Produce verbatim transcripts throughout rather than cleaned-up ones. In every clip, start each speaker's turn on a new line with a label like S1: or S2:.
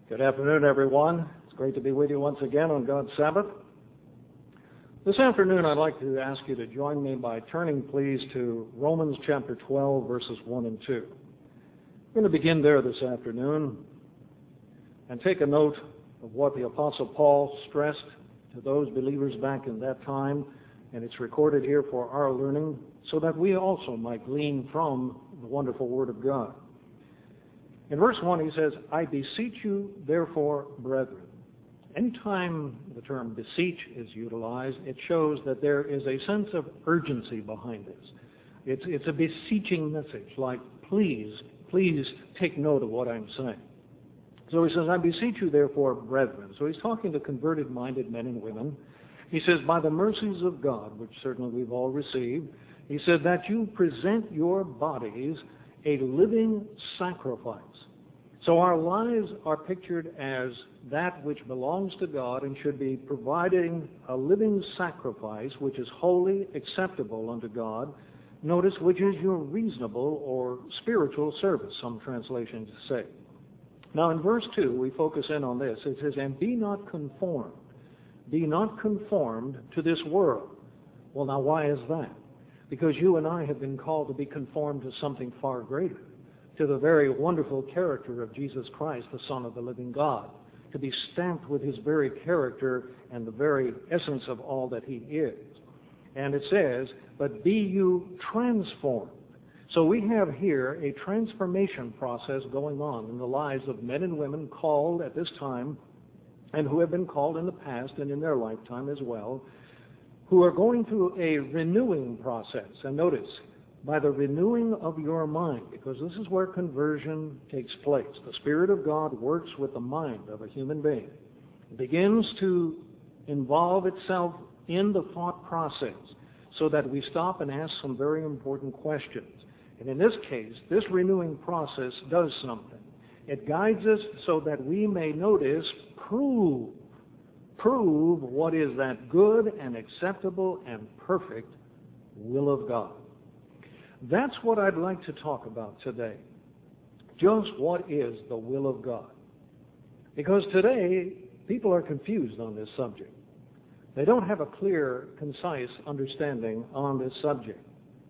S1: Good afternoon, everyone. It's great to be with you once again on God's Sabbath. This afternoon, I'd like to ask you to join me by turning, please, to Romans chapter twelve, verses one and two. We're going to begin there this afternoon and take a note of what the Apostle Paul stressed to those believers back in that time, and it's recorded here for our learning so that we also might glean from the wonderful Word of God. In verse one, he says, I beseech you, therefore, brethren. Anytime the term beseech is utilized, it shows that there is a sense of urgency behind this. It's, it's a beseeching message, like, please, please take note of what I'm saying. So he says, I beseech you, therefore, brethren. So he's talking to converted-minded men and women. He says, by the mercies of God, which certainly we've all received, he said that you present your bodies a living sacrifice. So our lives are pictured as that which belongs to God and should be providing a living sacrifice which is wholly acceptable unto God. Notice, which is your reasonable or spiritual service, some translations say. Now in verse two, we focus in on this. It says, and be not conformed. Be not conformed to this world. Well, now why is that? Because you and I have been called to be conformed to something far greater, to the very wonderful character of Jesus Christ, the Son of the living God, to be stamped with his very character and the very essence of all that he is. And it says, but be you transformed. So we have here a transformation process going on in the lives of men and women called at this time, and who have been called in the past and in their lifetime as well, who are going through a renewing process. And notice, by the renewing of your mind, because this is where conversion takes place. The Spirit of God works with the mind of a human being. It begins to involve itself in the thought process so that we stop and ask some very important questions. And in this case, this renewing process does something. It guides us so that we may notice, prove, prove what is that good and acceptable and perfect will of God. That's what I'd like to talk about today. Just what is the will of God? Because today, people are confused on this subject. They don't have a clear, concise understanding on this subject.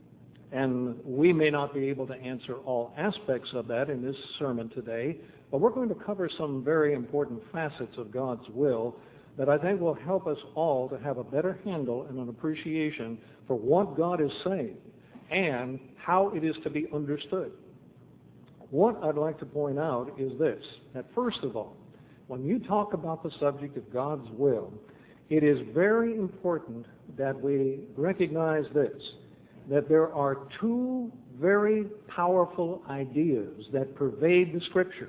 S1: And we may not be able to answer all aspects of that in this sermon today, but we're going to cover some very important facets of God's will that I think will help us all to have a better handle and an appreciation for what God is saying and how it is to be understood. What I'd like to point out is this, that first of all, when you talk about the subject of God's will, it is very important that we recognize this, that there are two very powerful ideas that pervade the Scriptures.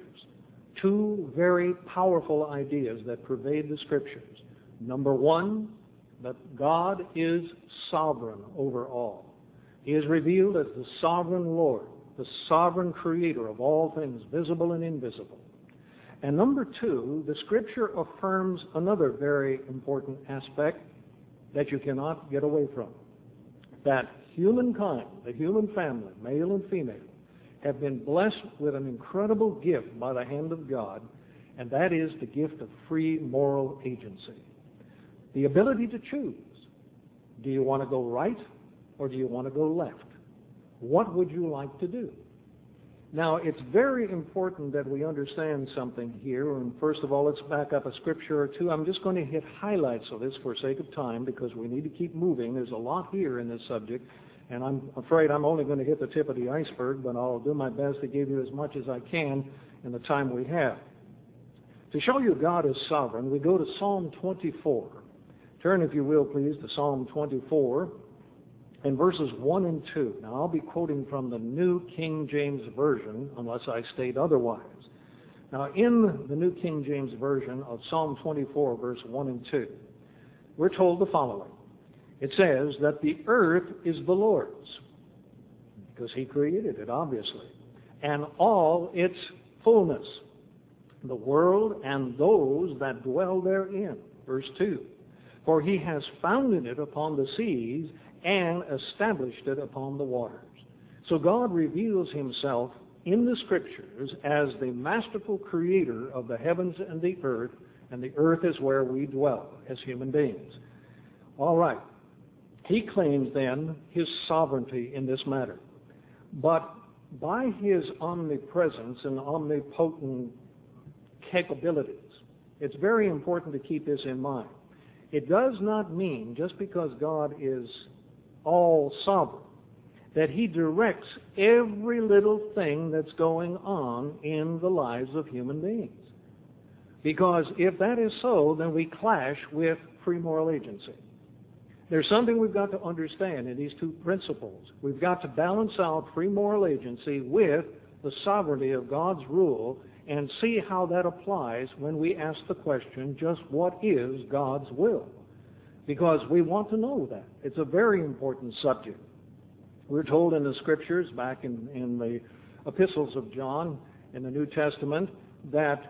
S1: Two very powerful ideas that pervade the Scriptures. Number one, that God is sovereign over all. He is revealed as the sovereign Lord, the sovereign creator of all things, visible and invisible. And number two, the Scripture affirms another very important aspect that you cannot get away from. That humankind, the human family, male and female, have been blessed with an incredible gift by the hand of God, and that is the gift of free moral agency. The ability to choose. Do you want to go right or do you want to go left? What would you like to do? Now, it's very important that we understand something here, and first of all, let's back up a scripture or two. I'm just going to hit highlights of this for sake of time because we need to keep moving. There's a lot here in this subject. And I'm afraid I'm only going to hit the tip of the iceberg, but I'll do my best to give you as much as I can in the time we have. To show you God is sovereign, we go to Psalm twenty-four. Turn, if you will, please, to Psalm twenty-four in verses one and two. Now, I'll be quoting from the New King James Version, unless I state otherwise. Now, in the New King James Version of Psalm twenty-four, verse one and two, we're told the following. It says that the earth is the Lord's, because he created it, obviously, and all its fullness, the world and those that dwell therein. Verse two, for he has founded it upon the seas and established it upon the waters. So God reveals himself in the Scriptures as the masterful creator of the heavens and the earth, and the earth is where we dwell as human beings. All right. He claims then his sovereignty in this matter. But by his omnipresence and omnipotent capabilities, it's very important to keep this in mind. It does not mean, just because God is all sovereign, that he directs every little thing that's going on in the lives of human beings. Because if that is so, then we clash with free moral agency. There's something we've got to understand in these two principles. We've got to balance out free moral agency with the sovereignty of God's rule and see how that applies when we ask the question, just what is God's will? Because we want to know that. It's a very important subject. We're told in the Scriptures, back in, in the epistles of John in the New Testament, that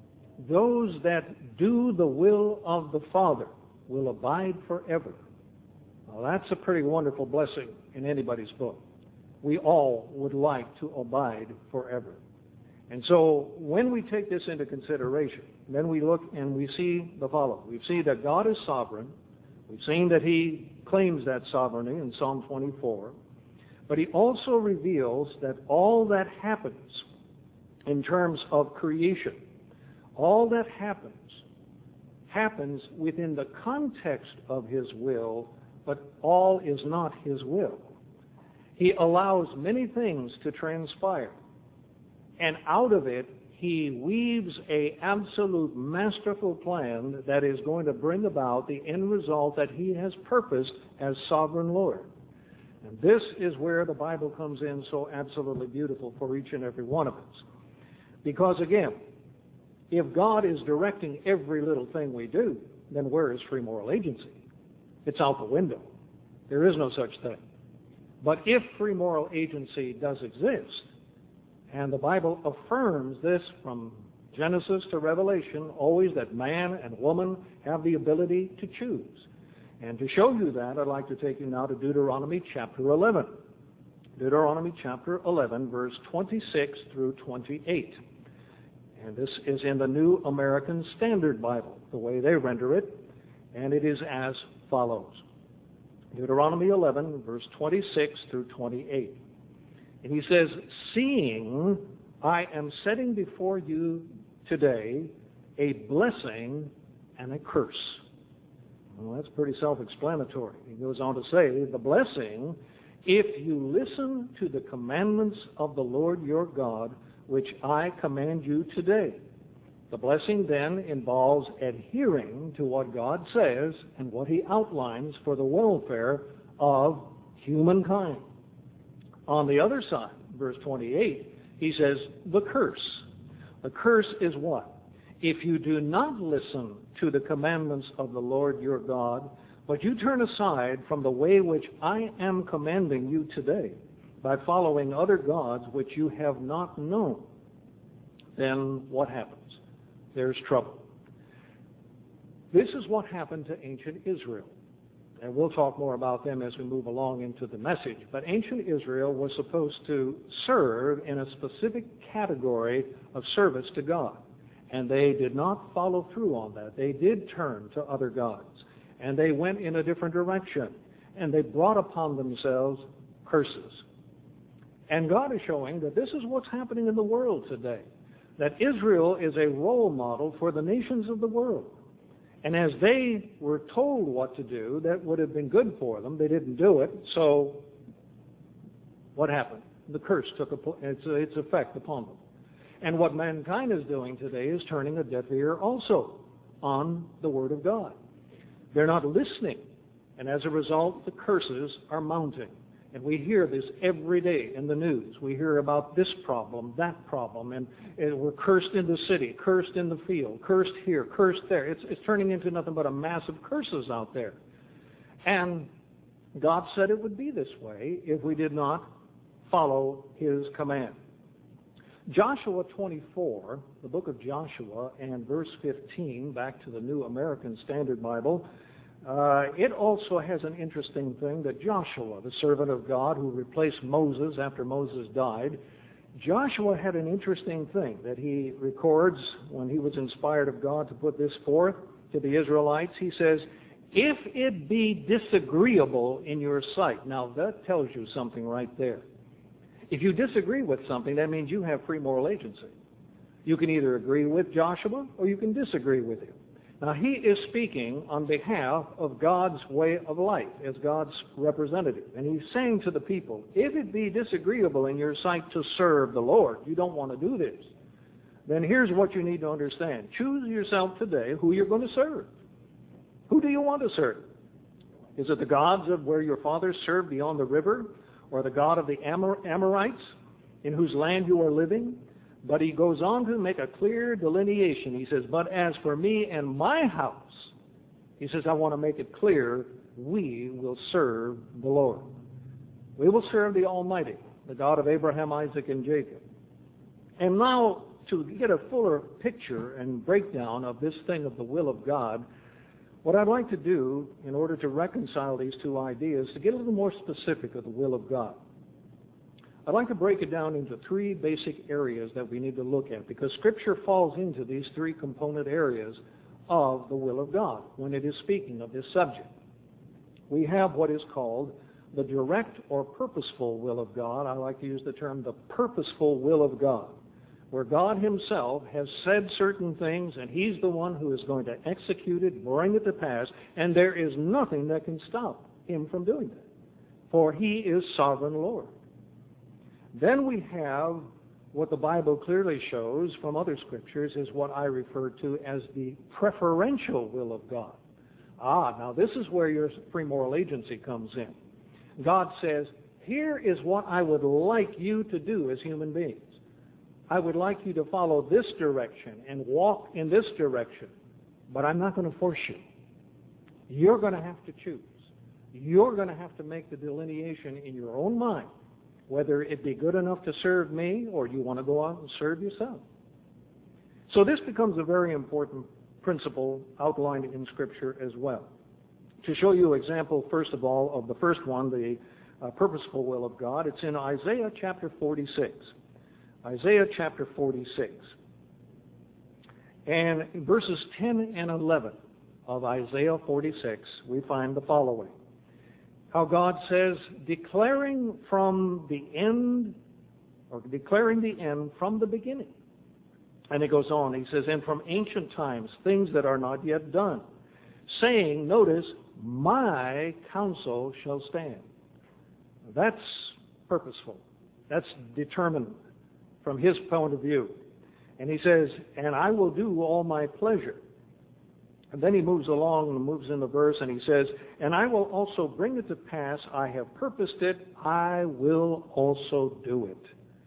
S1: those that do the will of the Father will abide forever. Well, that's a pretty wonderful blessing in anybody's book. We all would like to abide forever. And so when we take this into consideration, then we look and we see the following. We see that God is sovereign. We've seen that he claims that sovereignty in Psalm twenty-four. But he also reveals that all that happens in terms of creation, all that happens, happens within the context of his will, but all is not his will. He allows many things to transpire, and out of it, he weaves a absolute masterful plan that is going to bring about the end result that he has purposed as sovereign Lord. And this is where the Bible comes in so absolutely beautiful for each and every one of us. Because again, if God is directing every little thing we do, then where is free moral agency? It's out the window. There is no such thing. But if free moral agency does exist, and the Bible affirms this from Genesis to Revelation, always that man and woman have the ability to choose. And to show you that, I'd like to take you now to Deuteronomy chapter eleven. Deuteronomy chapter eleven, verse twenty-six through twenty-eight. And this is in the New American Standard Bible, the way they render it, and it is as follows. Deuteronomy eleven, verse twenty-six through twenty-eight. And he says, "Seeing I am setting before you today a blessing and a curse." Well, that's pretty self-explanatory. He goes on to say, the blessing, if you listen to the commandments of the Lord your God, which I command you today. The blessing then involves adhering to what God says and what he outlines for the welfare of humankind. On the other side, verse twenty-eight, he says, the curse. The curse is what? If you do not listen to the commandments of the Lord your God, but you turn aside from the way which I am commanding you today, by following other gods which you have not known, then what happens? There's trouble. This is what happened to ancient Israel. And we'll talk more about them as we move along into the message. But ancient Israel was supposed to serve in a specific category of service to God. And they did not follow through on that. They did turn to other gods. And they went in a different direction. And they brought upon themselves curses. And God is showing that this is what's happening in the world today. That Israel is a role model for the nations of the world. And as they were told what to do, that would have been good for them. They didn't do it. So what happened? The curse took its, its effect upon them. And what mankind is doing today is turning a deaf ear also on the Word of God. They're not listening. And as a result, the curses are mounting. And we hear this every day in the news. We hear about this problem, that problem, and, and we're cursed in the city, cursed in the field, cursed here, cursed there. It's, it's turning into nothing but a mass of curses out there. And God said it would be this way if we did not follow his command. Joshua twenty-four, the book of Joshua, and verse fifteen, back to the New American Standard Bible, Uh, it also has an interesting thing that Joshua, the servant of God who replaced Moses after Moses died, Joshua had an interesting thing that he records when he was inspired of God to put this forth to the Israelites. He says, if it be disagreeable in your sight. Now that tells you something right there. If you disagree with something, that means you have free moral agency. You can either agree with Joshua or you can disagree with him. Now he is speaking on behalf of God's way of life as God's representative. And he's saying to the people, if it be disagreeable in your sight to serve the Lord, you don't want to do this, then here's what you need to understand. Choose yourself today who you're going to serve. Who do you want to serve? Is it the gods of where your fathers served beyond the river, or the God of the Amor- Amorites in whose land you are living? But he goes on to make a clear delineation. He says, but as for me and my house, he says, I want to make it clear, we will serve the Lord. We will serve the Almighty, the God of Abraham, Isaac, and Jacob. And now, to get a fuller picture and breakdown of this thing of the will of God, what I'd like to do in order to reconcile these two ideas, to get a little more specific of the will of God. I'd like to break it down into three basic areas that we need to look at, because Scripture falls into these three component areas of the will of God when it is speaking of this subject. We have what is called the direct or purposeful will of God. I like to use the term the purposeful will of God, where God himself has said certain things, and he's the one who is going to execute it, bring it to pass, and there is nothing that can stop him from doing that, for he is sovereign Lord. Then we have what the Bible clearly shows from other scriptures is what I refer to as the preferential will of God. Ah, now this is where your free moral agency comes in. God says, here is what I would like you to do as human beings. I would like you to follow this direction and walk in this direction, but I'm not going to force you. You're going to have to choose. You're going to have to make the delineation in your own mind, whether it be good enough to serve me or you want to go out and serve yourself. So this becomes a very important principle outlined in Scripture as well. To show you an example, first of all, of the first one, the uh, purposeful will of God, it's in Isaiah chapter forty-six. Isaiah chapter forty-six. And in verses ten and eleven of Isaiah forty-six, we find the following. How God says, declaring from the end, or declaring the end from the beginning. And it goes on, he says, and from ancient times, things that are not yet done, saying, notice, my counsel shall stand. That's purposeful. That's determined from his point of view. And he says, and I will do all my pleasure. And then he moves along and moves in the verse and he says, and I will also bring it to pass, I have purposed it, I will also do it.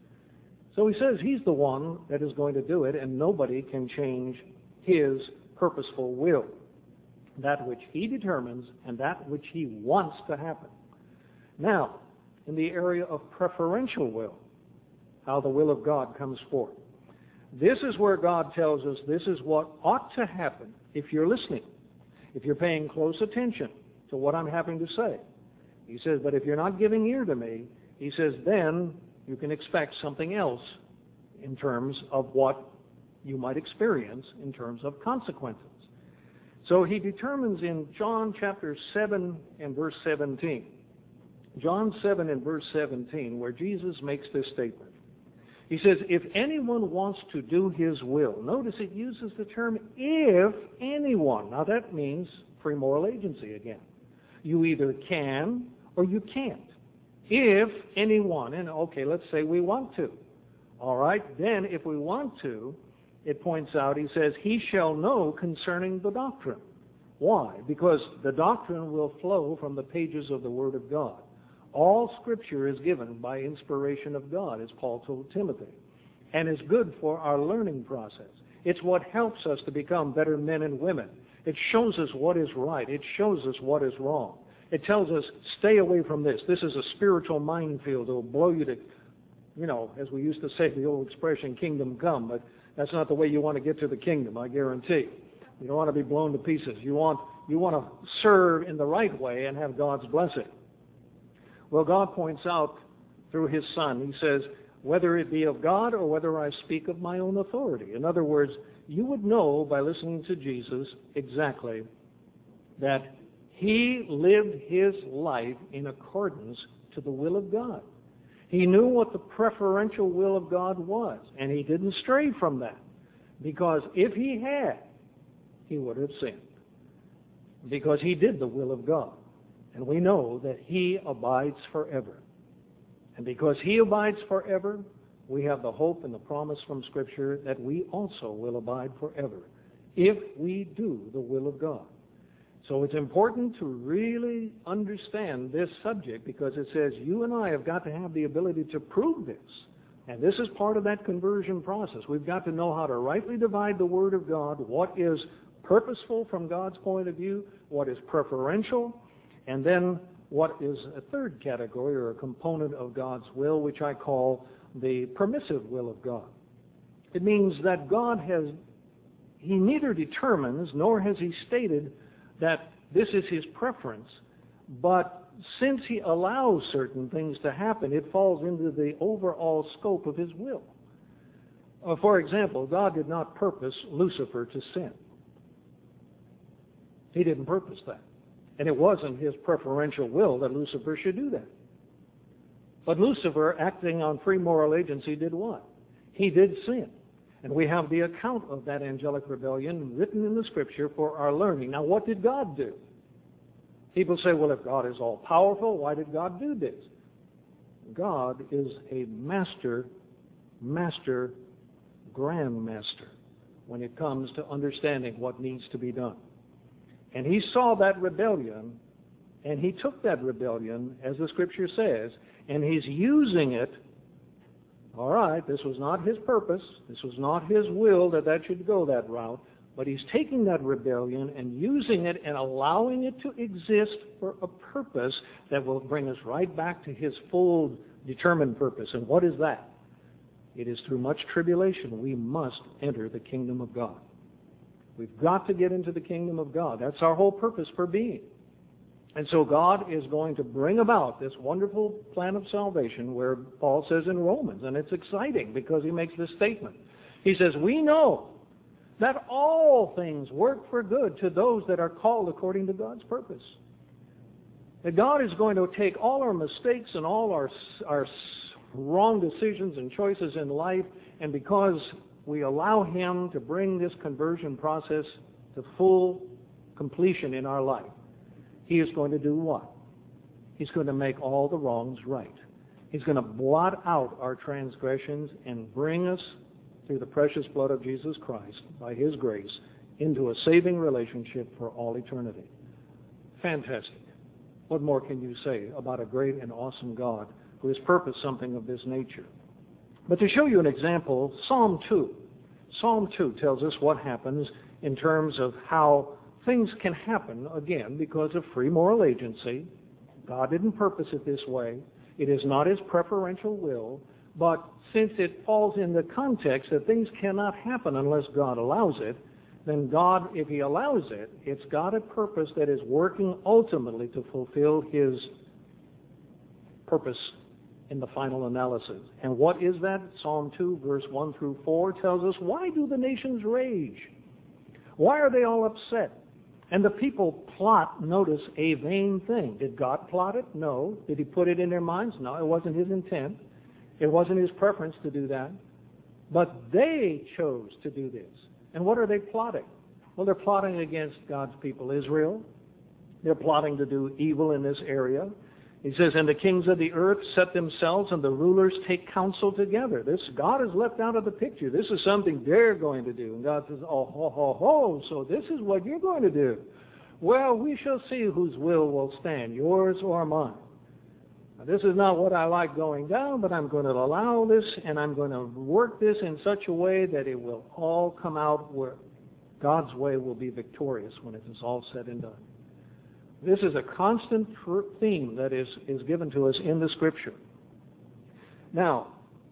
S1: So he says he's the one that is going to do it, and nobody can change his purposeful will. That which he determines and that which he wants to happen. Now, in the area of preferential will, how the will of God comes forth. This is where God tells us this is what ought to happen if you're listening, if you're paying close attention to what I'm having to say. He says, but if you're not giving ear to me, he says, then you can expect something else in terms of what you might experience in terms of consequences. So he determines in John chapter seven and verse seventeen, John seven and verse seventeen, where Jesus makes this statement. He says, if anyone wants to do his will, notice it uses the term if anyone. Now that means free moral agency again. You either can or you can't. If anyone, and okay, let's say we want to. All right, then if we want to, it points out, he says, he shall know concerning the doctrine. Why? Because the doctrine will flow from the pages of the Word of God. All Scripture is given by inspiration of God, as Paul told Timothy, and is good for our learning process. It's what helps us to become better men and women. It shows us what is right. It shows us what is wrong. It tells us, stay away from this. This is a spiritual minefield. It will blow you to, you know, as we used to say, the old expression, kingdom come, but that's not the way you want to get to the kingdom, I guarantee. You don't want to be blown to pieces. You want, you want to serve in the right way and have God's blessing. Well, God points out through his Son, he says, whether it be of God or whether I speak of my own authority. In other words, you would know by listening to Jesus exactly that he lived his life in accordance to the will of God. He knew what the preferential will of God was, and he didn't stray from that. Because if he had, he would have sinned. Because he did the will of God. And we know that he abides forever. And because he abides forever, we have the hope and the promise from Scripture that we also will abide forever if we do the will of God. So it's important to really understand this subject because it says you and I have got to have the ability to prove this. And this is part of that conversion process. We've got to know how to rightly divide the Word of God, what is purposeful from God's point of view, what is preferential, and then what is a third category or a component of God's will, which I call the permissive will of God. It means that God has, he neither determines nor has he stated that this is his preference, but since he allows certain things to happen, it falls into the overall scope of his will. Uh, for example, God did not purpose Lucifer to sin. He didn't purpose that. And it wasn't his preferential will that Lucifer should do that. But Lucifer, acting on free moral agency, did what? He did sin. And we have the account of that angelic rebellion written in the Scripture for our learning. Now, what did God do? People say, well, if God is all-powerful, why did God do this? God is a master, master, grandmaster when it comes to understanding what needs to be done. And he saw that rebellion, and he took that rebellion, as the Scripture says, and he's using it. All right, this was not his purpose. This was not his will that that should go that route. But he's taking that rebellion and using it and allowing it to exist for a purpose that will bring us right back to his full determined purpose. And what is that? It is through much tribulation we must enter the kingdom of God. We've got to get into the kingdom of God. That's our whole purpose for being. And so God is going to bring about this wonderful plan of salvation where Paul says in Romans, and it's exciting because he makes this statement. He says, we know that all things work for good to those that are called according to God's purpose. That God is going to take all our mistakes and all our, our wrong decisions and choices in life, and because we allow him to bring this conversion process to full completion in our life, he is going to do what? He's going to make all the wrongs right. He's going to blot out our transgressions and bring us through the precious blood of Jesus Christ, by his grace, into a saving relationship for all eternity. Fantastic. What more can you say about a great and awesome God who has purposed something of this nature? But to show you an example, Psalm two. Psalm two tells us what happens in terms of how things can happen, again, because of free moral agency. God didn't purpose it this way. It is not his preferential will. But since it falls in the context that things cannot happen unless God allows it, then God, if he allows it, it's got a purpose that is working ultimately to fulfill his purpose in the final analysis. And what is that? Psalm two, verse one through four tells us, why do the nations rage? Why are they all upset? And the people plot, notice, a vain thing. Did God plot it? No. Did he put it in their minds? No, it wasn't his intent. It wasn't his preference to do that. But they chose to do this. And what are they plotting? Well, they're plotting against God's people, Israel. They're plotting to do evil in this area. He says, and the kings of the earth set themselves, and the rulers take counsel together. This God is left out of the picture. This is something they're going to do. And God says, oh, ho, ho, ho, so this is what you're going to do. Well, we shall see whose will will stand, yours or mine. Now, this is not what I like going down, but I'm going to allow this, and I'm going to work this in such a way that it will all come out where God's way will be victorious when it is all said and done. This is a constant theme that is, is given to us in the Scripture. Now,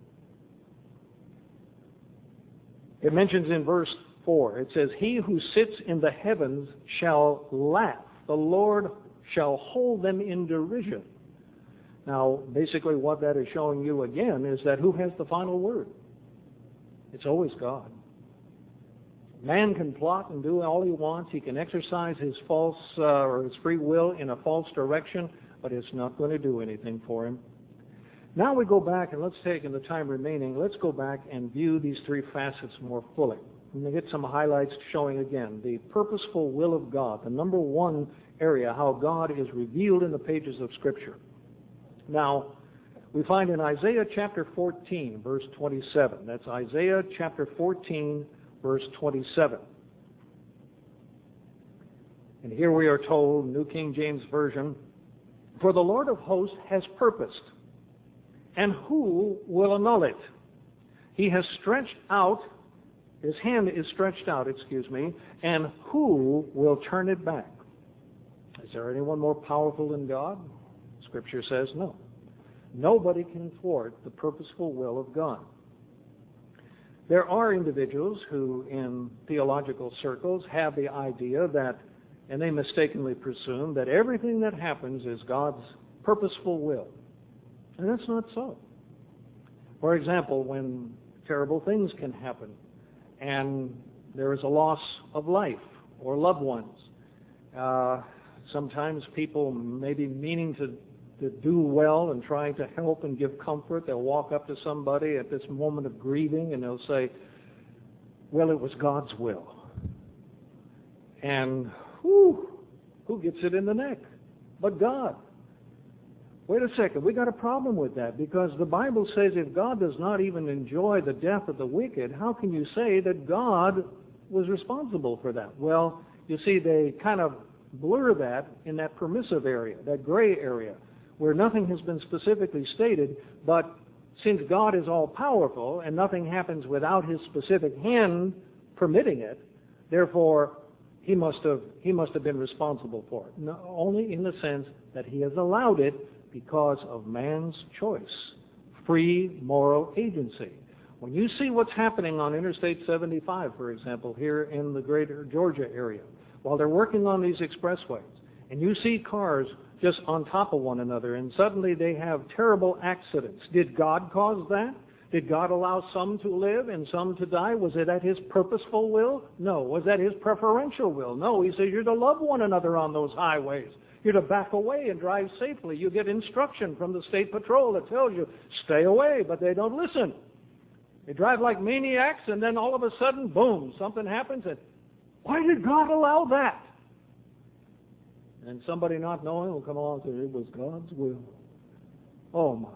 S1: it mentions in verse four, it says, he who sits in the heavens shall laugh. The Lord shall hold them in derision. Now, basically what that is showing you again is that who has the final word? It's always God. Man can plot and do all he wants. He can exercise his false uh, or his free will in a false direction, but it's not going to do anything for him. Now we go back, and let's take, in the time remaining, let's go back and view these three facets more fully. I'm going to get some highlights showing again the purposeful will of God, the number one area, how God is revealed in the pages of Scripture. Now, we find in Isaiah chapter fourteen, verse twenty-seven. That's Isaiah chapter fourteen, verse twenty-seven. And here we are told, New King James Version, "For the Lord of hosts has purposed, and who will annul it? He has stretched out, his hand is stretched out, excuse me, and who will turn it back?" Is there anyone more powerful than God? Scripture says no. Nobody can thwart the purposeful will of God. There are individuals who, in theological circles, have the idea that, and they mistakenly presume, that everything that happens is God's purposeful will. And that's not so. For example, when terrible things can happen, and there is a loss of life or loved ones, uh, sometimes people may be meaning to to do well and trying to help and give comfort. They'll walk up to somebody at this moment of grieving and they'll say, well, it was God's will. And whew, who gets it in the neck? But God. Wait a second, we got a problem with that, because the Bible says if God does not even enjoy the death of the wicked, how can you say that God was responsible for that? Well, you see, they kind of blur that in that permissive area, that gray area, where nothing has been specifically stated, but since God is all-powerful and nothing happens without His specific hand permitting it, therefore He must have He must have been responsible for it. No, only in the sense that He has allowed it because of man's choice, free moral agency. When you see what's happening on Interstate seventy-five, for example, here in the greater Georgia area, while they're working on these expressways, and you see cars just on top of one another, and suddenly they have terrible accidents. Did God cause that? Did God allow some to live and some to die? Was it at His purposeful will? No. Was that His preferential will? No. He says you're to love one another on those highways. You're to back away and drive safely. You get instruction from the state patrol that tells you, stay away, but they don't listen. They drive like maniacs, and then all of a sudden, boom, something happens, and why did God allow that? And somebody not knowing will come along and say, it was God's will. Oh, my.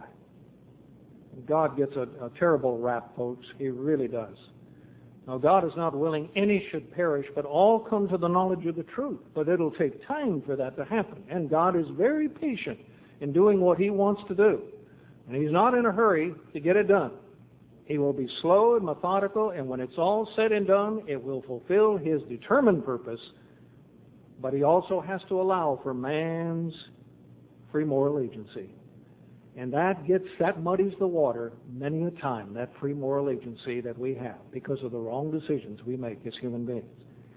S1: God gets a, a terrible rap, folks. He really does. Now, God is not willing any should perish, but all come to the knowledge of the truth. But it'll take time for that to happen. And God is very patient in doing what He wants to do. And He's not in a hurry to get it done. He will be slow and methodical, and when it's all said and done, it will fulfill His determined purpose. But He also has to allow for man's free moral agency. And that gets, that muddies the water many a time, that free moral agency that we have, because of the wrong decisions we make as human beings.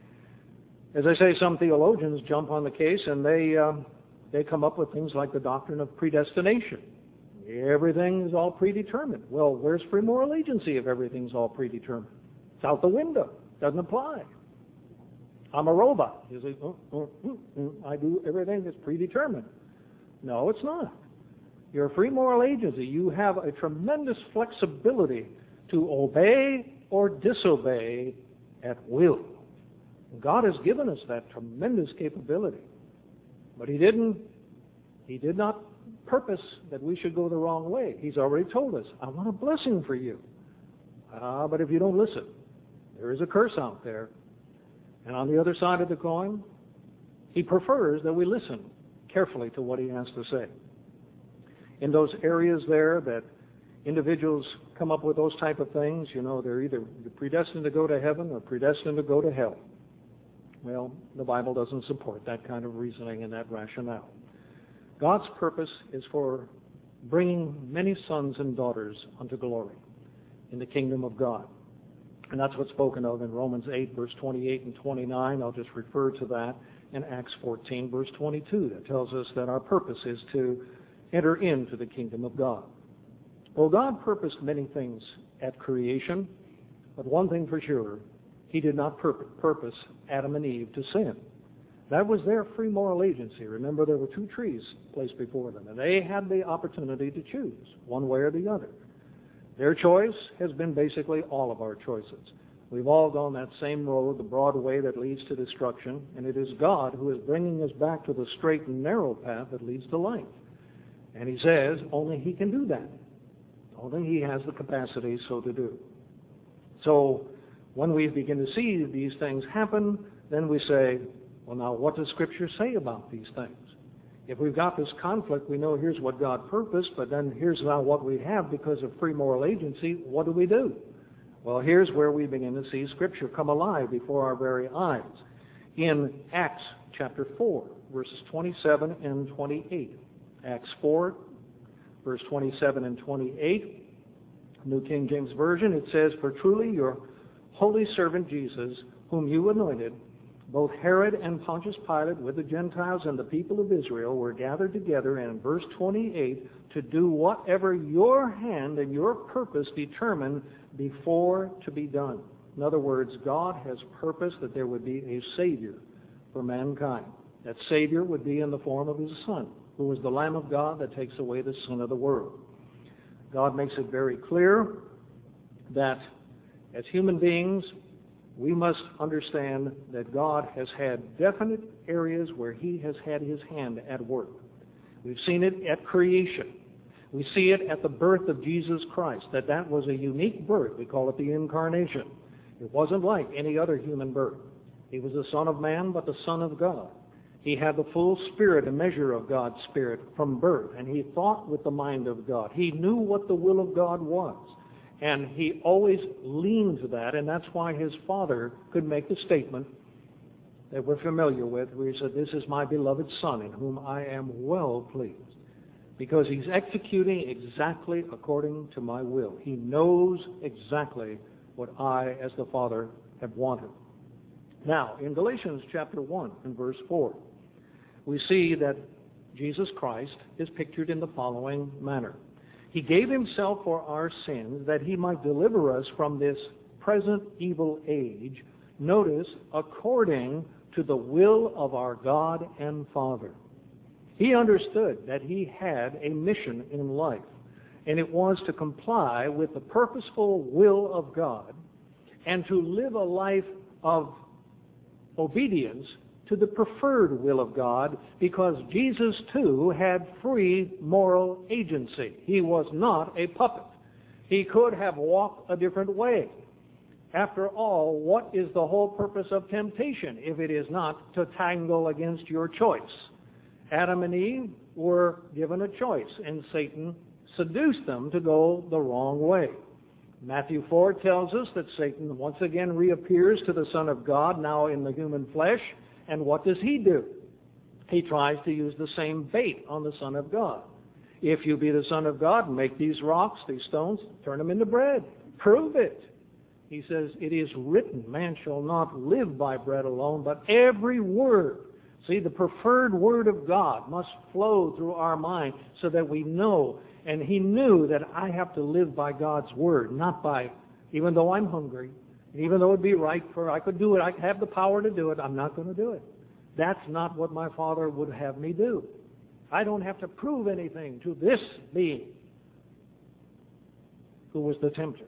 S1: As I say, some theologians jump on the case and they, um, they come up with things like the doctrine of predestination. Everything is all predetermined. Well, where's free moral agency if everything's all predetermined? It's out the window. Doesn't apply. I'm a robot. You say, oh, oh, oh, oh, I do everything that's predetermined. No, it's not. You're a free moral agency. You have a tremendous flexibility to obey or disobey at will. God has given us that tremendous capability. But He didn't, He did not purpose that we should go the wrong way. He's already told us, I want a blessing for you. Ah, but if you don't listen, there is a curse out there. And on the other side of the coin, He prefers that we listen carefully to what He has to say. In those areas there that individuals come up with those type of things, you know, they're either predestined to go to heaven or predestined to go to hell. Well, the Bible doesn't support that kind of reasoning and that rationale. God's purpose is for bringing many sons and daughters unto glory in the kingdom of God. And that's what's spoken of in Romans eight, verse twenty-eight and twenty-nine. I'll just refer to that. In Acts fourteen, verse twenty-two, that tells us that our purpose is to enter into the kingdom of God. Well, God purposed many things at creation, but one thing for sure, he did not pur- purpose Adam and Eve to sin. That was their free moral agency. Remember, there were two trees placed before them, and they had the opportunity to choose one way or the other. Their choice has been basically all of our choices. We've all gone that same road, the broad way that leads to destruction, and it is God who is bringing us back to the straight and narrow path that leads to life. And he says only he can do that. Only he has the capacity so to do. So when we begin to see these things happen, then we say, well, now what does Scripture say about these things? If we've got this conflict, we know here's what God purposed, but then here's now what we have because of free moral agency. What do we do? Well, here's where we begin to see Scripture come alive before our very eyes. In Acts chapter four, verses twenty-seven and twenty-eight. Acts four, verse twenty-seven and twenty-eight, New King James Version, it says, "For truly your holy servant Jesus, whom you anointed, both Herod and Pontius Pilate with the Gentiles and the people of Israel were gathered together," and in verse twenty-eight, "to do whatever your hand and your purpose determined before to be done." In other words, God has purposed that there would be a Savior for mankind. That Savior would be in the form of His Son, who is the Lamb of God that takes away the sin of the world. God makes it very clear that as human beings, we must understand that God has had definite areas where He has had His hand at work. We've seen it at creation. We see it at the birth of Jesus Christ, that that was a unique birth. We call it the Incarnation. It wasn't like any other human birth. He was the Son of Man, but the Son of God. He had the full spirit, a measure of God's Spirit from birth, and He thought with the mind of God. He knew what the will of God was. And He always leaned to that, and that's why His Father could make the statement that we're familiar with, where He said, "This is my beloved Son, in whom I am well pleased." Because He's executing exactly according to my will. He knows exactly what I, as the Father, have wanted. Now, in Galatians chapter one and verse four, we see that Jesus Christ is pictured in the following manner. He gave Himself for our sins that He might deliver us from this present evil age, notice, according to the will of our God and Father. He understood that He had a mission in life, and it was to comply with the purposeful will of God and to live a life of obedience to the preferred will of God, because Jesus too had free moral agency. He was not a puppet. He could have walked a different way. After all, what is the whole purpose of temptation if it is not to tangle against your choice? Adam and Eve were given a choice, and Satan seduced them to go the wrong way. Matthew four tells us that Satan once again reappears to the Son of God, now in the human flesh, and what does he do? He tries to use the same bait on the Son of God. If you be the Son of God, make these rocks, these stones, turn them into bread. Prove it. He says, it is written, man shall not live by bread alone, but every word. See, the preferred word of God must flow through our mind so that we know. And he knew that I have to live by God's word, not by, even though I'm hungry, even though it'd be right for, I could do it, I have the power to do it, I'm not going to do it. That's not what my Father would have me do. I don't have to prove anything to this being who was the tempter.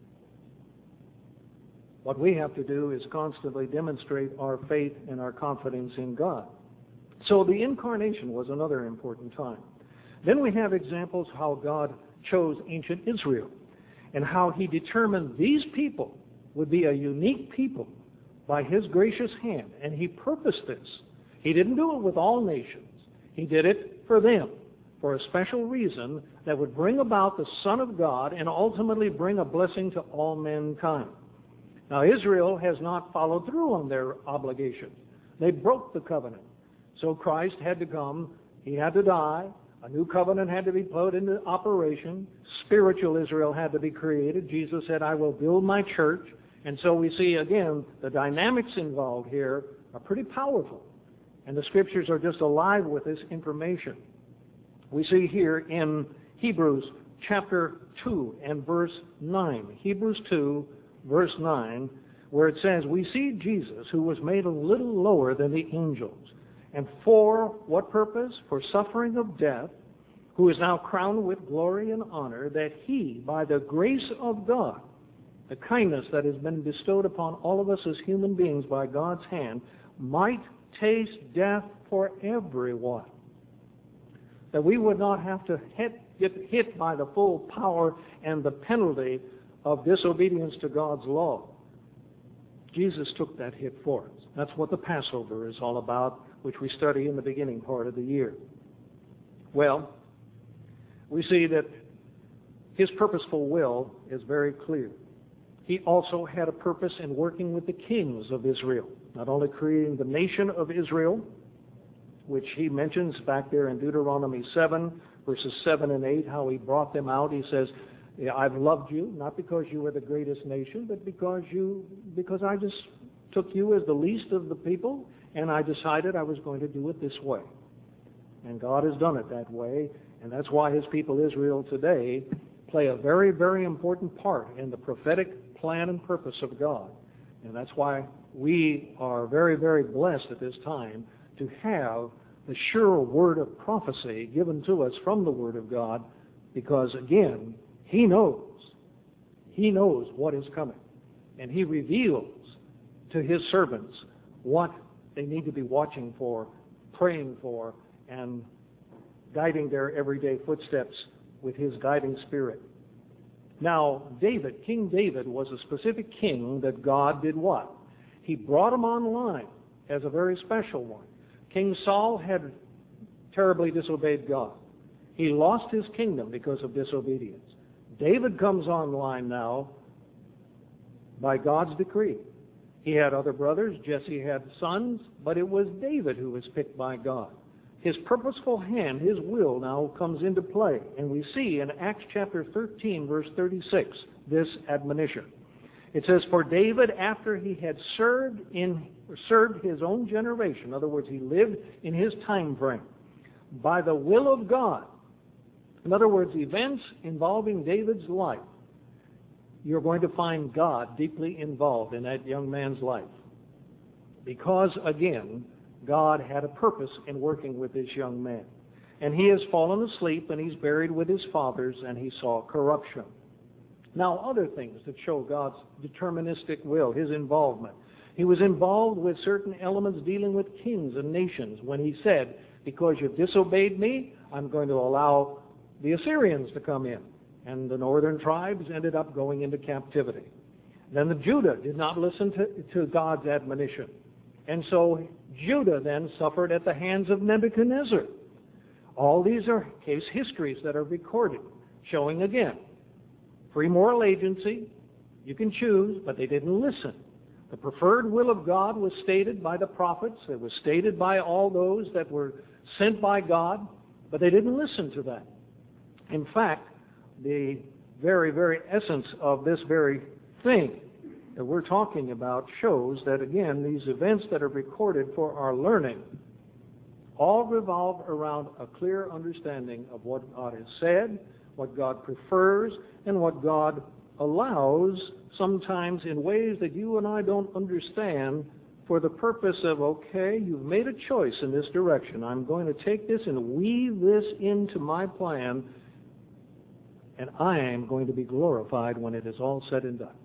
S1: What we have to do is constantly demonstrate our faith and our confidence in God. So the incarnation was another important time. Then we have examples how God chose ancient Israel and how He determined these people would be a unique people by His gracious hand. And He purposed this. He didn't do it with all nations. He did it for them, for a special reason that would bring about the Son of God and ultimately bring a blessing to all mankind. Now, Israel has not followed through on their obligations. They broke the covenant. So Christ had to come. He had to die. A new covenant had to be put into operation. Spiritual Israel had to be created. Jesus said, I will build my church. And so we see, again, the dynamics involved here are pretty powerful. And the Scriptures are just alive with this information. We see here in Hebrews chapter two and verse nine. Hebrews two, verse nine, where it says, we see Jesus, who was made a little lower than the angels. And for what purpose? For suffering of death, who is now crowned with glory and honor, that he, by the grace of God, the kindness that has been bestowed upon all of us as human beings by God's hand, might taste death for everyone. That we would not have to hit, get hit by the full power and the penalty of disobedience to God's law. Jesus took that hit for us. That's what the Passover is all about, which we study in the beginning part of the year. Well, we see that his purposeful will is very clear. He also had a purpose in working with the kings of Israel, not only creating the nation of Israel, which he mentions back there in Deuteronomy seven, verses seven and eight, how he brought them out. He says, I've loved you, not because you were the greatest nation, but because you, because I just took you as the least of the people, and I decided I was going to do it this way. And God has done it that way, and that's why his people Israel today play a very, very important part in the prophetic plan and purpose of God. And that's why we are very, very blessed at this time to have the sure word of prophecy given to us from the Word of God, because again, he knows, he knows what is coming, and he reveals to his servants what they need to be watching for, praying for, and guiding their everyday footsteps with his guiding spirit. Now, David, King David, was a specific king that God did what? He brought him online as a very special one. King Saul had terribly disobeyed God. He lost his kingdom because of disobedience. David comes online now by God's decree. He had other brothers, Jesse had sons, but it was David who was picked by God. His purposeful hand, his will now comes into play. And we see in Acts chapter thirteen, verse thirty-six, this admonition. It says, for David, after he had served in served his own generation, in other words, he lived in his time frame, by the will of God. In other words, events involving David's life, you're going to find God deeply involved in that young man's life. Because, again, God had a purpose in working with this young man. And he has fallen asleep, and he's buried with his fathers, and he saw corruption. Now, other things that show God's deterministic will, his involvement. He was involved with certain elements dealing with kings and nations when he said, because you've disobeyed me, I'm going to allow the Assyrians to come in. And the northern tribes ended up going into captivity. Then the Judah did not listen to, to God's admonition. And so Judah then suffered at the hands of Nebuchadnezzar. All these are case histories that are recorded, showing again, free moral agency, you can choose, but they didn't listen. The preferred will of God was stated by the prophets. It was stated by all those that were sent by God, but they didn't listen to that. In fact, the very, very essence of this very thing that we're talking about shows that, again, these events that are recorded for our learning all revolve around a clear understanding of what God has said, what God prefers, and what God allows, sometimes in ways that you and I don't understand, for the purpose of, okay, you've made a choice in this direction. I'm going to take this and weave this into my plan, and I am going to be glorified when it is all said and done.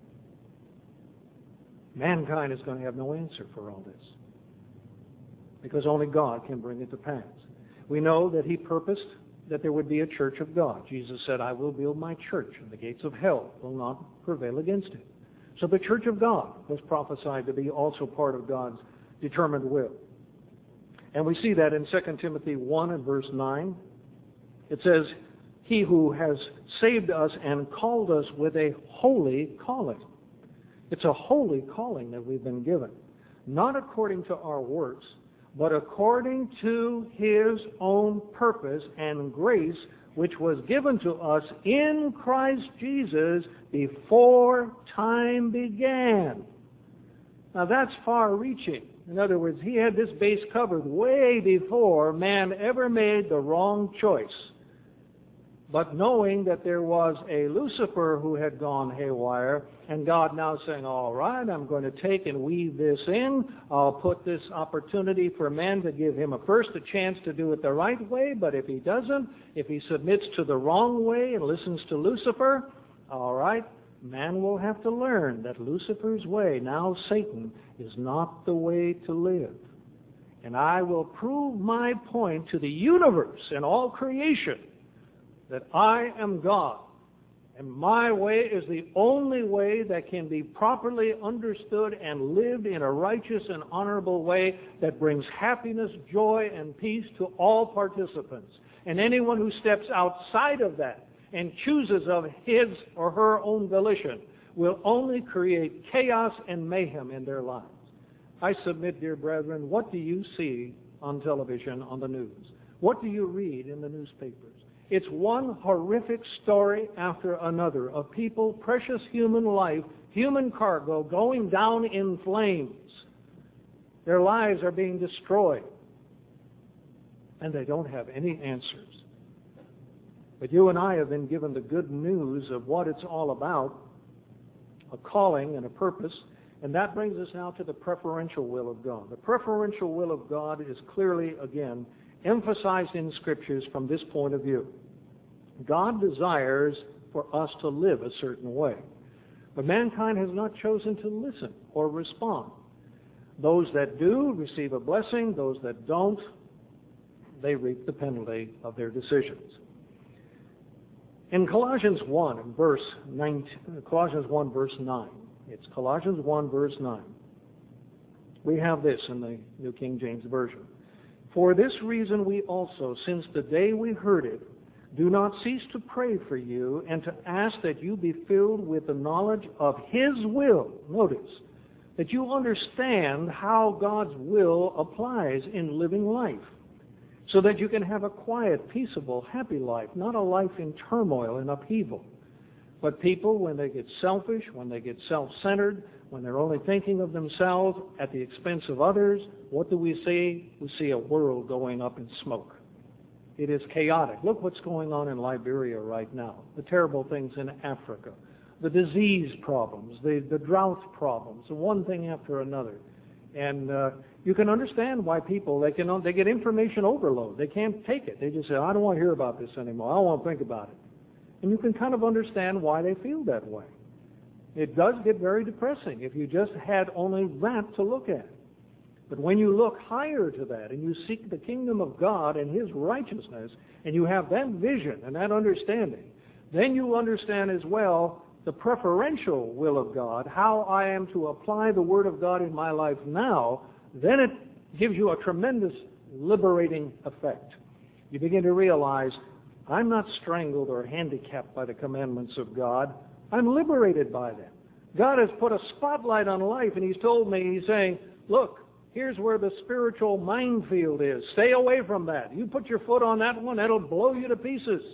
S1: Mankind is going to have no answer for all this, because only God can bring it to pass. We know that he purposed that there would be a church of God. Jesus said, I will build my church, and the gates of hell will not prevail against it. So the church of God was prophesied to be also part of God's determined will. And we see that in Second Timothy one and verse nine. It says, he who has saved us and called us with a holy calling. It's a holy calling that we've been given, not according to our works, but according to his own purpose and grace, which was given to us in Christ Jesus before time began. Now that's far-reaching. In other words, he had this base covered way before man ever made the wrong choice. But knowing that there was a Lucifer who had gone haywire, and God now saying, all right, I'm going to take and weave this in. I'll put this opportunity for man to give him a first a chance to do it the right way, but if he doesn't, if he submits to the wrong way and listens to Lucifer, all right, man will have to learn that Lucifer's way, now Satan, is not the way to live. And I will prove my point to the universe and all creation that I am God, and my way is the only way that can be properly understood and lived in a righteous and honorable way that brings happiness, joy, and peace to all participants. And anyone who steps outside of that and chooses of his or her own volition will only create chaos and mayhem in their lives. I submit, dear brethren, what do you see on television, on the news? What do you read in the newspapers? It's one horrific story after another of people, precious human life, human cargo, going down in flames. Their lives are being destroyed, and they don't have any answers. But you and I have been given the good news of what it's all about, a calling and a purpose, and that brings us now to the preferential will of God. The preferential will of God is clearly, again, emphasized in Scriptures from this point of view. God desires for us to live a certain way, but mankind has not chosen to listen or respond. Those that do receive a blessing, those that don't, they reap the penalty of their decisions. In Colossians one, verse nine, Colossians one, verse nine, it's Colossians one, verse nine. We have this in the New King James Version. For this reason we also, since the day we heard it, do not cease to pray for you and to ask that you be filled with the knowledge of His will. Notice, that you understand how God's will applies in living life, so that you can have a quiet, peaceable, happy life, not a life in turmoil and upheaval. But people, when they get selfish, when they get self-centered, when they're only thinking of themselves at the expense of others, what do we see? We see a world going up in smoke. It is chaotic. Look what's going on in Liberia right now, the terrible things in Africa, the disease problems, the, the drought problems, one thing after another. And uh, you can understand why people, they can they get information overload. They can't take it. They just say, I don't want to hear about this anymore. I don't want to think about it. And you can kind of understand why they feel that way. It does get very depressing if you just had only that to look at. But when you look higher to that and you seek the kingdom of God and His righteousness, and you have that vision and that understanding, then you understand as well the preferential will of God, how I am to apply the Word of God in my life now. Then it gives you a tremendous liberating effect. You begin to realize, I'm not strangled or handicapped by the commandments of God. I'm liberated by them. God has put a spotlight on life, and He's told me, He's saying, look, here's where the spiritual minefield is. Stay away from that. You put your foot on that one, that'll blow you to pieces.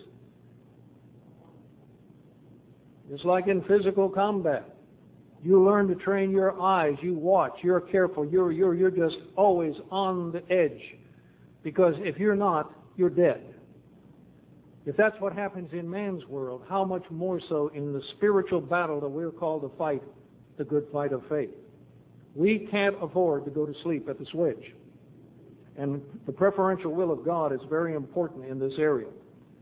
S1: Just like in physical combat. You learn to train your eyes. You watch. You're careful. You're, you're, you're just always on the edge. Because if you're not, you're dead. If that's what happens in man's world, how much more so in the spiritual battle that we're called to fight, the good fight of faith. We can't afford to go to sleep at the switch. And the preferential will of God is very important in this area.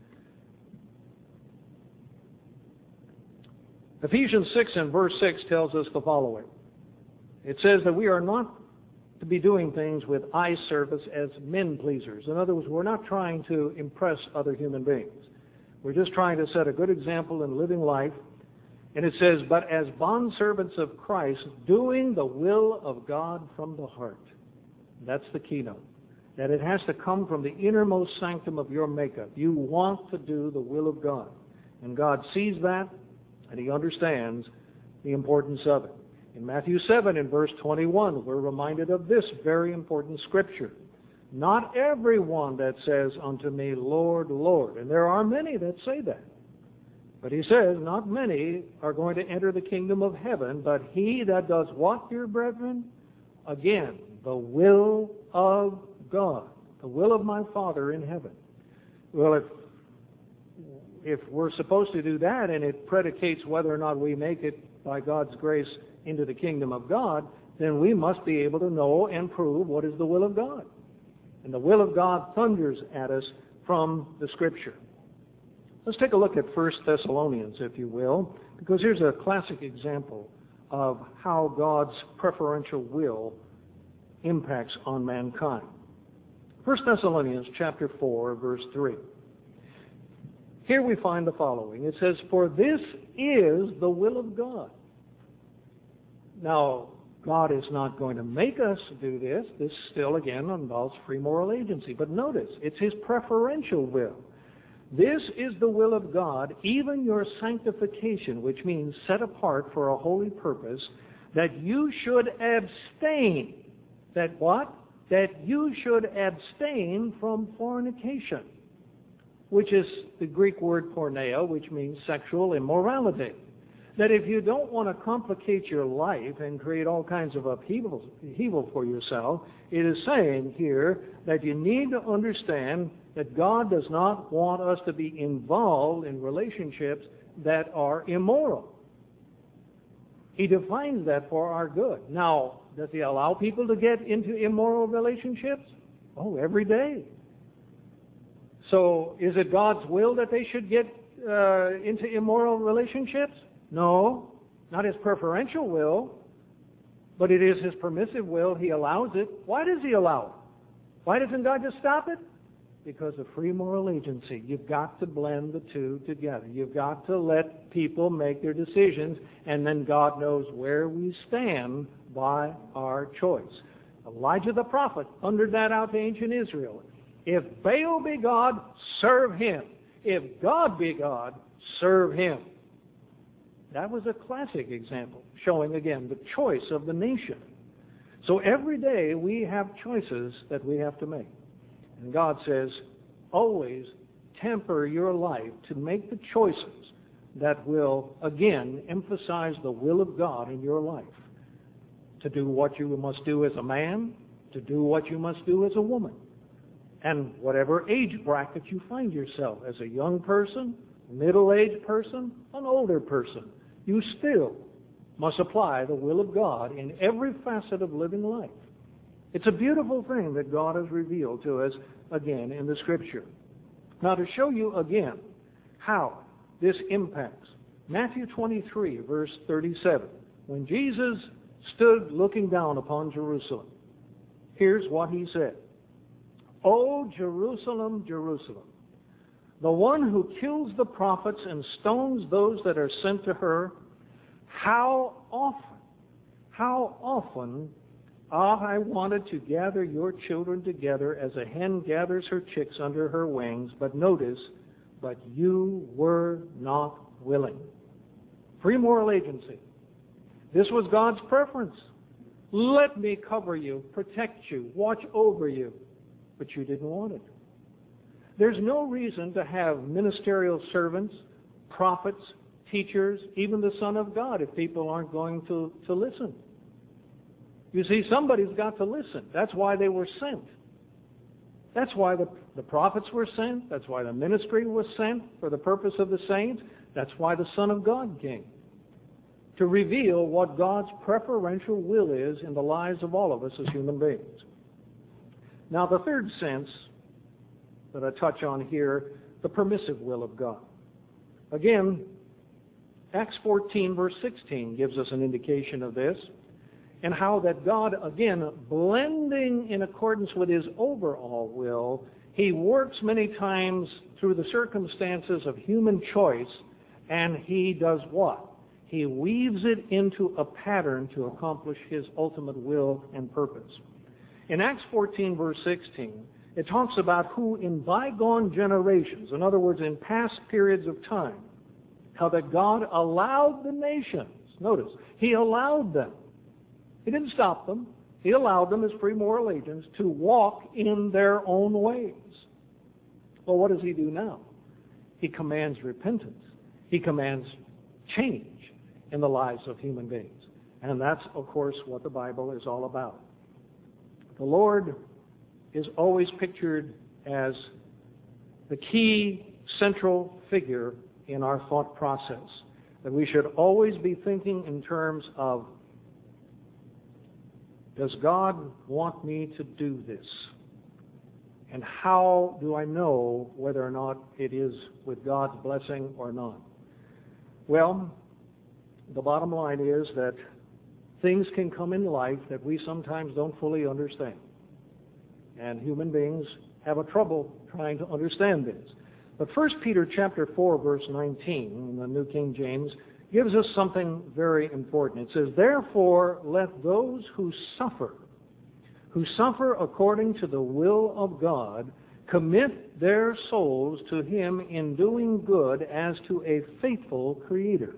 S1: Ephesians six and verse six tells us the following. It says that we are not to be doing things with eye service as men pleasers. In other words, we're not trying to impress other human beings. We're just trying to set a good example in living life. And it says, but as bondservants of Christ, doing the will of God from the heart. That's the keynote. That it has to come from the innermost sanctum of your makeup. You want to do the will of God. And God sees that, and He understands the importance of it. In Matthew seven and verse twenty-one, we're reminded of this very important scripture. Not everyone that says unto me, Lord, Lord. And there are many that say that. But he says, not many are going to enter the kingdom of heaven, but he that does what, dear brethren? Again, the will of God, the will of my Father in heaven. Well, if if we're supposed to do that, and it predicates whether or not we make it by God's grace into the kingdom of God, then we must be able to know and prove what is the will of God. And the will of God thunders at us from the Scripture. Let's take a look at First Thessalonians, if you will, because here's a classic example of how God's preferential will impacts on mankind. First Thessalonians chapter four, verse three. Here we find the following. It says, "For this is the will of God." Now, God is not going to make us do this. This still, again, involves free moral agency. But notice, it's His preferential will. This is the will of God, even your sanctification, which means set apart for a holy purpose, that you should abstain. That what? That you should abstain from fornication, which is the Greek word porneia, which means sexual immorality. That if you don't want to complicate your life and create all kinds of upheaval, upheaval for yourself, it is saying here that you need to understand that God does not want us to be involved in relationships that are immoral. He defines that for our good. Now, does He allow people to get into immoral relationships? Oh, every day. So, is it God's will that they should get uh, into immoral relationships? No, not His preferential will, but it is His permissive will. He allows it. Why does He allow it? Why doesn't God just stop it? Because of free moral agency. You've got to blend the two together. You've got to let people make their decisions, and then God knows where we stand by our choice. Elijah the prophet thundered that out to ancient Israel. If Baal be God, serve him. If God be God, serve him. That was a classic example, showing again the choice of the nation. So every day we have choices that we have to make. And God says, always temper your life to make the choices that will, again, emphasize the will of God in your life. To do what you must do as a man, to do what you must do as a woman. And whatever age bracket you find yourself, as a young person, middle-aged person, an older person, you still must apply the will of God in every facet of living life. It's a beautiful thing that God has revealed to us again in the Scripture. Now, to show you again how this impacts, Matthew twenty-three, verse thirty-seven, when Jesus stood looking down upon Jerusalem, here's what He said. "O Jerusalem, Jerusalem, the one who kills the prophets and stones those that are sent to her, how often, how often ah, I wanted to gather your children together as a hen gathers her chicks under her wings, but notice, but you were not willing." Free moral agency. This was God's preference. Let me cover you, protect you, watch over you. But you didn't want it. There's no reason to have ministerial servants, prophets, teachers, even the Son of God, if people aren't going to, to listen. You see, somebody's got to listen. That's why they were sent. That's why the, the prophets were sent. That's why the ministry was sent for the purpose of the saints. That's why the Son of God came. To reveal what God's preferential will is in the lives of all of us as human beings. Now, the third sense that I touch on here, the permissive will of God. Again, Acts fourteen, verse sixteen gives us an indication of this, and how that God, again, blending in accordance with His overall will, He works many times through the circumstances of human choice, and He does what? He weaves it into a pattern to accomplish His ultimate will and purpose. In Acts fourteen, verse sixteen, it talks about who in bygone generations, in other words, in past periods of time, how that God allowed the nations, notice, He allowed them. He didn't stop them. He allowed them as free moral agents to walk in their own ways. Well, what does He do now? He commands repentance. He commands change in the lives of human beings. And that's, of course, what the Bible is all about. The Lord is always pictured as the key central figure in our thought process, that we should always be thinking in terms of, does God want me to do this? And how do I know whether or not it is with God's blessing or not? Well, the bottom line is that things can come in life that we sometimes don't fully understand. And human beings have a trouble trying to understand this. But First Peter chapter four, verse nineteen, in the New King James, gives us something very important. It says, "Therefore let those who suffer, who suffer according to the will of God, commit their souls to Him in doing good as to a faithful Creator."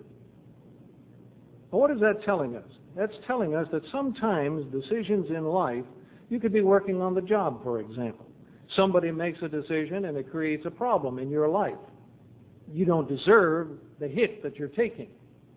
S1: Well, what is that telling us? That's telling us that sometimes decisions in life, you could be working on the job, for example. Somebody makes a decision and it creates a problem in your life. You don't deserve the hit that you're taking,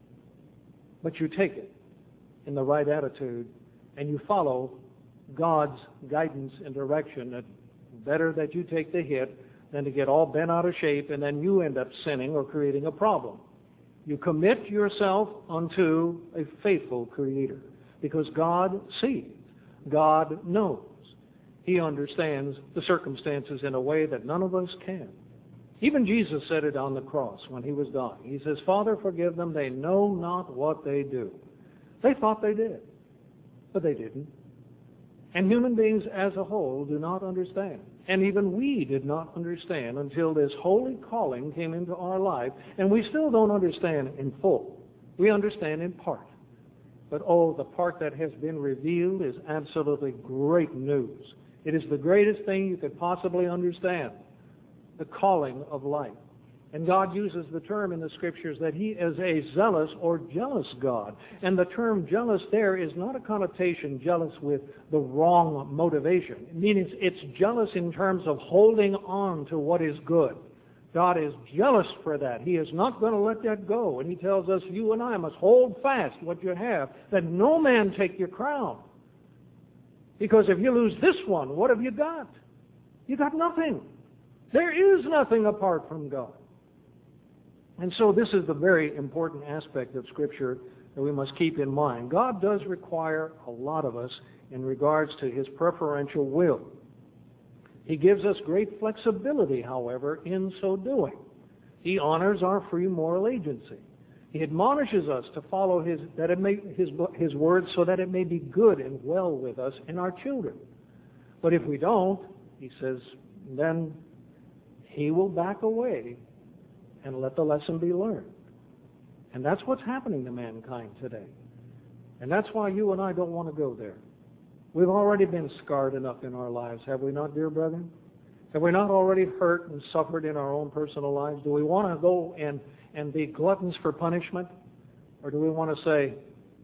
S1: but you take it in the right attitude and you follow God's guidance and direction. That better that you take the hit than to get all bent out of shape and then you end up sinning or creating a problem. You commit yourself unto a faithful Creator because God sees, God knows. He understands the circumstances in a way that none of us can. Even Jesus said it on the cross when He was dying. He says, "Father, forgive them. They know not what they do." They thought they did, but they didn't. And human beings as a whole do not understand. And even we did not understand until this holy calling came into our life. And we still don't understand in full. We understand in part. But oh, the part that has been revealed is absolutely great news. It is the greatest thing you could possibly understand, the calling of life. And God uses the term in the Scriptures that He is a zealous or jealous God. And the term jealous there is not a connotation jealous with the wrong motivation. Meaning it's jealous in terms of holding on to what is good. God is jealous for that. He is not going to let that go. And He tells us, you and I must hold fast what you have, that no man take your crown. Because if you lose this one, what have you got? You got nothing. There is nothing apart from God. And so this is the very important aspect of Scripture that we must keep in mind. God does require a lot of us in regards to His preferential will. He gives us great flexibility, however, in so doing. He honors our free moral agency. He admonishes us to follow His that it may His His words so that it may be good and well with us and our children. But if we don't, He says, then He will back away and let the lesson be learned. And that's what's happening to mankind today. And that's why you and I don't want to go there. We've already been scarred enough in our lives, have we not, dear brethren? Have we not already hurt and suffered in our own personal lives? Do we want to go and, and be gluttons for punishment? Or do we want to say,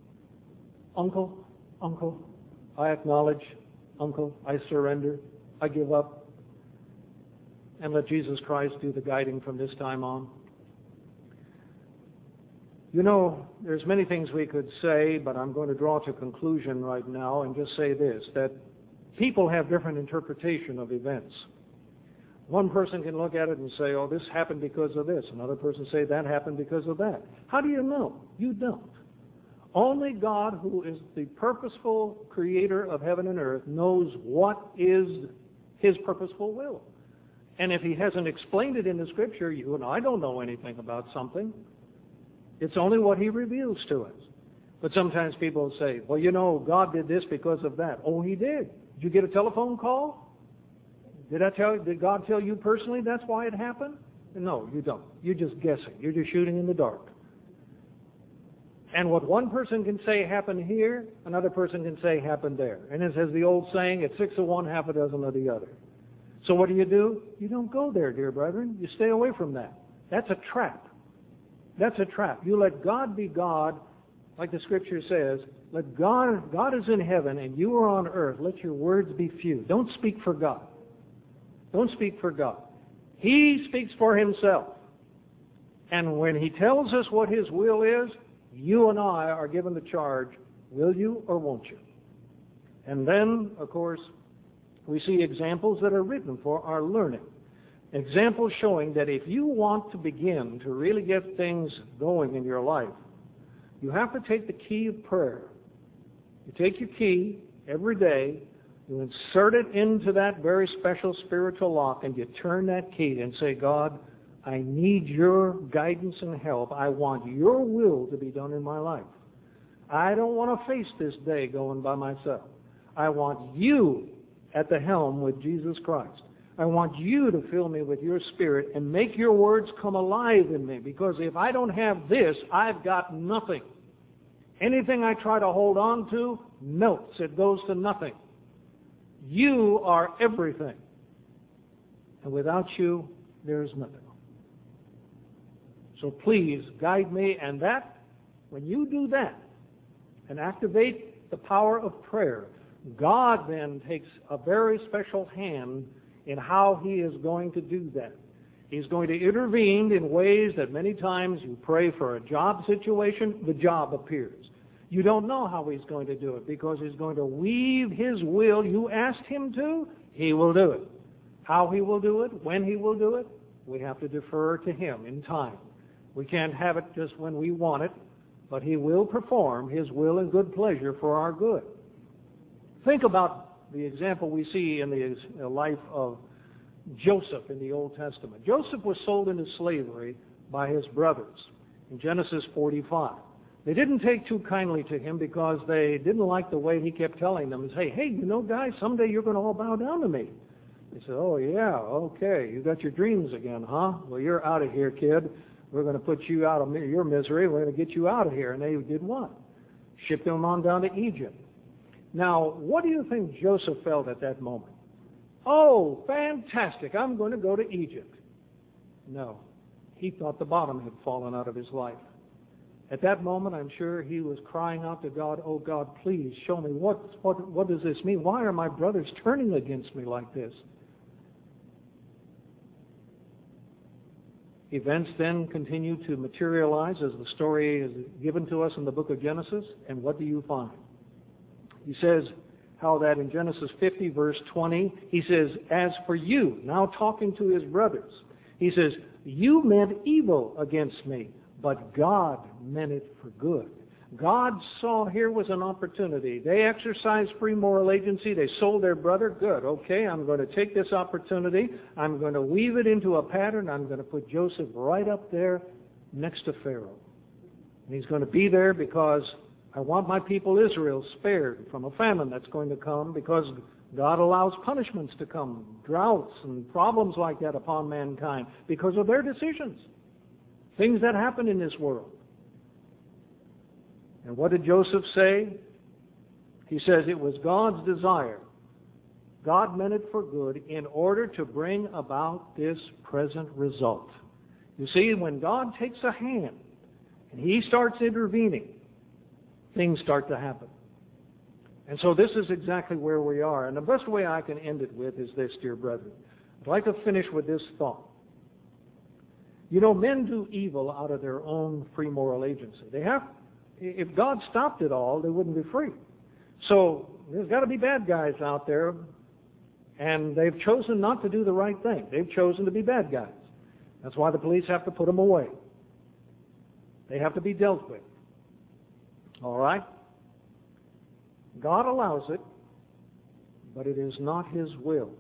S1: Uncle, Uncle, I acknowledge, Uncle, I surrender, I give up, and let Jesus Christ do the guiding from this time on? You know, there's many things we could say, but I'm going to draw to conclusion right now and just say this, that people have different interpretation of events. One person can look at it and say, oh, this happened because of this. Another person say that happened because of that. How do you know? You don't. Only God, who is the purposeful creator of heaven and earth, knows what is His purposeful will. And if He hasn't explained it in the Scripture, you and I don't know anything about something. It's only what He reveals to us. But sometimes people say, well, you know, God did this because of that. Oh, He did. Did you get a telephone call? Did I tell? Did God tell you personally that's why it happened? No, you don't. You're just guessing. You're just shooting in the dark. And what one person can say happened here, another person can say happened there. And as the old saying, it's six of one, half a dozen of the other. So what do you do? You don't go there, dear brethren. You stay away from that. That's a trap. That's a trap. You let God be God, like the Scripture says. Let God, God is in heaven and you are on earth. Let your words be few. Don't speak for God. Don't speak for God. He speaks for Himself. And when He tells us what His will is, you and I are given the charge, will you or won't you? And then, of course, we see examples that are written for our learning. Examples showing that if you want to begin to really get things going in your life, you have to take the key of prayer. You take your key every day, you insert it into that very special spiritual lock, and you turn that key and say, God, I need your guidance and help. I want your will to be done in my life. I don't want to face this day going by myself. I want you at the helm with Jesus Christ. I want you to fill me with your Spirit and make your words come alive in me, because if I don't have this, I've got nothing. Anything I try to hold on to melts. It goes to nothing. You are everything. And without you, there is nothing. So please guide me, and that, when you do that and activate the power of prayer, God then takes a very special hand in how He is going to do that. He's going to intervene in ways that many times you pray for a job situation, the job appears. You don't know how He's going to do it, because He's going to weave His will. You asked Him to, He will do it. How He will do it, when He will do it, we have to defer to Him in time. We can't have it just when we want it, but He will perform His will and good pleasure for our good. Think about the example we see in the life of Joseph in the Old Testament. Joseph was sold into slavery by his brothers in Genesis forty-five. They didn't take too kindly to him because they didn't like the way he kept telling them, say, hey, you know, guys, someday you're going to all bow down to me. They said, oh, yeah, okay, you got your dreams again, huh? Well, you're out of here, kid. We're going to put you out of your misery. We're going to get you out of here. And they did what? Shipped him on down to Egypt. Now, what do you think Joseph felt at that moment? Oh, fantastic, I'm going to go to Egypt. No, he thought the bottom had fallen out of his life. At that moment, I'm sure he was crying out to God, oh God, please show me, what, what, what does this mean? Why are my brothers turning against me like this? Events then continue to materialize as the story is given to us in the book of Genesis, and what do you find? He says how that in Genesis fifty, verse twenty, he says, as for you, now talking to his brothers, he says, you meant evil against me, but God meant it for good. God saw here was an opportunity. They exercised free moral agency. They sold their brother. Good. Okay, I'm going to take this opportunity. I'm going to weave it into a pattern. I'm going to put Joseph right up there next to Pharaoh. And he's going to be there because I want my people Israel spared from a famine that's going to come, because God allows punishments to come, droughts and problems like that upon mankind because of their decisions, things that happen in this world. And what did Joseph say? He says it was God's desire. God meant it for good in order to bring about this present result. You see, when God takes a hand and He starts intervening, things start to happen. And so this is exactly where we are. And the best way I can end it with is this, dear brethren. I'd like to finish with this thought. You know, men do evil out of their own free moral agency. They have, if God stopped it all, they wouldn't be free. So there's got to be bad guys out there, and they've chosen not to do the right thing. They've chosen to be bad guys. That's why the police have to put them away. They have to be dealt with. All right? God allows it, but it is not His will.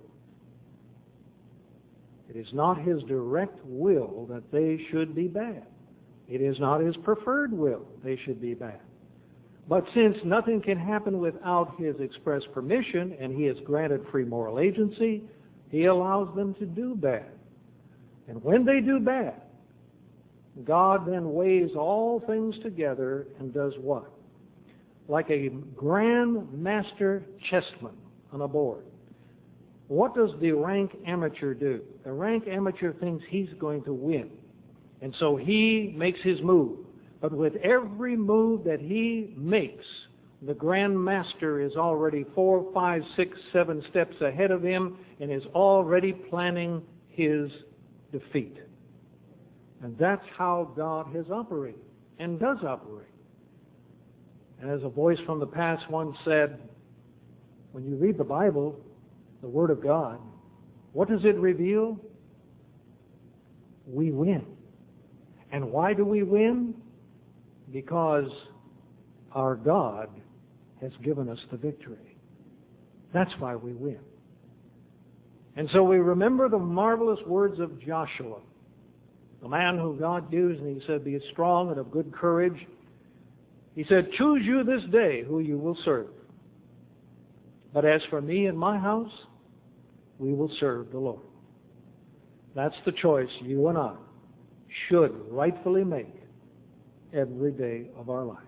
S1: It is not His direct will that they should be bad. It is not His preferred will they should be bad. But since nothing can happen without His express permission, and He has granted free moral agency, He allows them to do bad. And when they do bad, God then weighs all things together and does what? Like a grand master chessman on a board. What does the rank amateur do? The rank amateur thinks he's going to win. And so he makes his move. But with every move that he makes, the grand master is already four, five, six, seven steps ahead of him and is already planning his defeat. And that's how God has operated and does operate. And as a voice from the past once said, when you read the Bible, the Word of God, what does it reveal? We win. And why do we win? Because our God has given us the victory. That's why we win. And so we remember the marvelous words of Joshua, the man who God used, and he said, be strong and of good courage. He said, choose you this day who you will serve. But as for me and my house, we will serve the Lord. That's the choice you and I should rightfully make every day of our life.